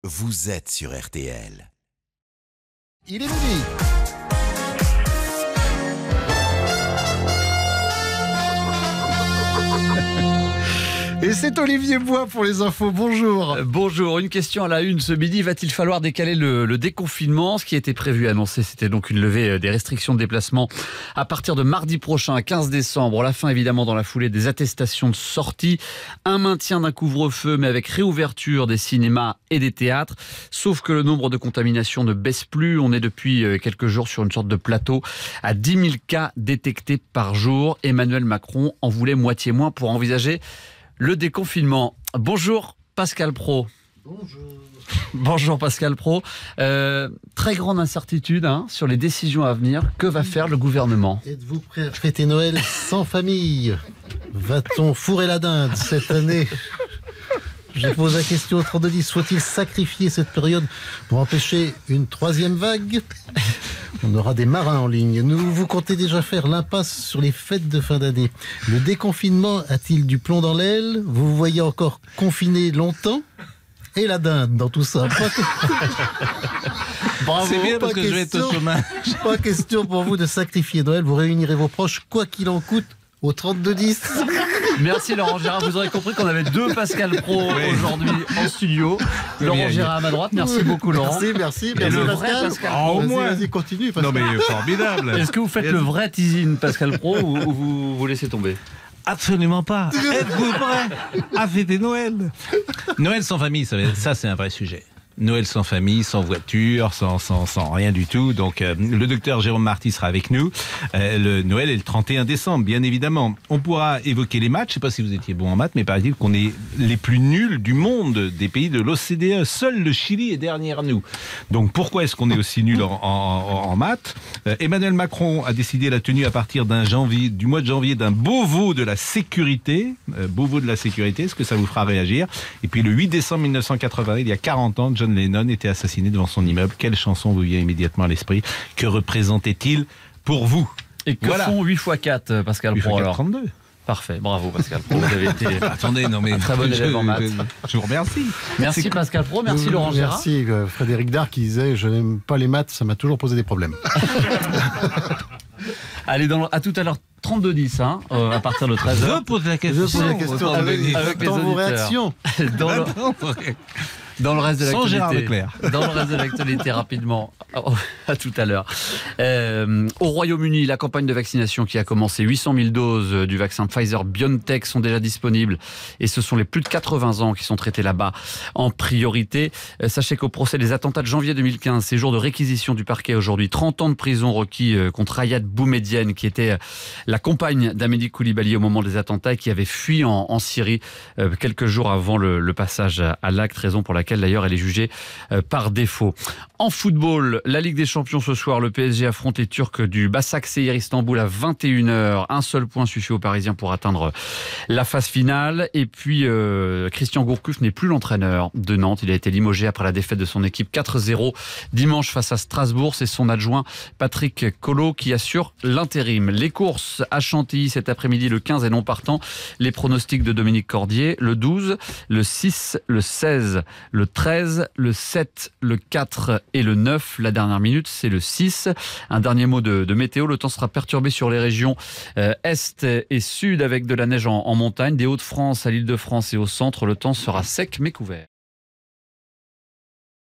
vous êtes sur RTL. Il est midi. Et c'est Olivier Bois pour les infos. Bonjour. Bonjour, une question à la une ce midi. Va-t-il falloir décaler le déconfinement? Ce qui était prévu, annoncé, c'était donc une levée des restrictions de déplacement à partir de mardi prochain, 15 décembre. La fin, évidemment, dans la foulée des attestations de sortie. Un maintien d'un couvre-feu, mais avec réouverture des cinémas et des théâtres. Sauf que le nombre de contaminations ne baisse plus. On est depuis quelques jours sur une sorte de plateau à 10 000 cas détectés par jour. Emmanuel Macron en voulait moitié moins pour envisager le déconfinement. Bonjour Pascal Praud. Bonjour. Bonjour Pascal Praud. Très grande incertitude sur les décisions à venir. Que va faire le gouvernement? Êtes-vous prêt à fêter Noël sans famille? Va-t-on fourrer la dinde cette année? Je pose la question au 3210. Faut-il sacrifier cette période pour empêcher une troisième vague? On aura des marins en ligne. Vous comptez déjà faire l'impasse sur les fêtes de fin d'année. Le déconfinement a-t-il du plomb dans l'aile? Vous voyez encore confiné longtemps? Et la dinde dans tout ça. Bravo. C'est bien parce que je vais être au chômage. Pas question pour vous de sacrifier Noël. Vous réunirez vos proches, quoi qu'il en coûte, au 3210. Merci Laurent Gérard. Vous aurez compris qu'on avait deux Pascal Praud aujourd'hui en studio. Laurent Gérard à ma droite. Merci beaucoup Laurent. Merci Et le vrai Pascal. Pascal Au Vas-y, moins. vas-y, continue. Non mais formidable. Est-ce que vous faites le vrai teasing Pascal Praud ou vous laissez tomber? Absolument pas. Êtes-vous prêts à fêter Noël? Noël sans famille, ça c'est un vrai sujet. Noël sans famille, sans voiture, sans rien du tout. Donc le docteur Jérôme Marty sera avec nous. Le Noël est le 31 décembre, bien évidemment. On pourra évoquer les maths. Je ne sais pas si vous étiez bon en maths, mais paraît-il qu'on est les plus nuls du monde des pays de l'OCDE. Seul le Chili est derrière nous. Donc pourquoi est-ce qu'on est aussi nuls en maths? Emmanuel Macron a décidé la tenue à partir du mois de janvier d'un Beauvau de la sécurité. Beauvau de la sécurité, est-ce que ça vous fera réagir? Et puis le 8 décembre 1980, il y a 40 ans, John Lennon était assassiné devant son immeuble. Quelle chanson vous vient immédiatement à l'esprit? Que représentait-il pour vous? Et que font 8 x 4 Pascal 8 Praud x alors? 32. Parfait, bravo Pascal Praud. Vous avez été Attendez, non mais un très bon élève en maths. Je vous remercie. Merci Pascal Praud, merci Laurent Gérard. Merci Frédéric Dard qui disait je n'aime pas les maths, ça m'a toujours posé des problèmes. Allez, à tout à l'heure, 3210, à partir de 13h. Je pose la question. Je pose la question avec les dans vos auditeurs. réactions. Dans le reste de Sans Gérard l'actualité. Leclerc. Dans le reste de l'actualité, rapidement. À tout à l'heure. Au Royaume-Uni, la campagne de vaccination qui a commencé, 800 000 doses du vaccin Pfizer-BioNTech sont déjà disponibles. Et ce sont les plus de 80 ans qui sont traités là-bas en priorité. Sachez qu'au procès des attentats de janvier 2015, ces jours de réquisition du parquet aujourd'hui, 30 ans de prison requis contre Ayad Boumedienne, qui était la compagne d'Amédi Koulibaly au moment des attentats et qui avait fui en Syrie quelques jours avant le passage à l'acte, raison pour laquelle d'ailleurs elle est jugée par défaut. En football, la Ligue des Champions ce soir, le PSG affronte les Turcs du Başakşehir Istanbul à 21h. Un seul point suffit aux Parisiens pour atteindre la phase finale. Et puis Christian Gourcuff n'est plus l'entraîneur de Nantes. Il a été limogé après la défaite de son équipe 4-0 dimanche face à Strasbourg. C'est son adjoint Patrick Collot qui assure l'intérim. Les courses à Chantilly cet après-midi, le 15 est non partant. Les pronostics de Dominique Cordier, le 12, le 6, le 16, le 13, le 7, le 4 et le 9. La dernière minute, c'est le 6. Un dernier mot de météo. Le temps sera perturbé sur les régions est et sud avec de la neige en montagne. Des Hauts-de-France à l'Île-de-France et au centre, le temps sera sec mais couvert.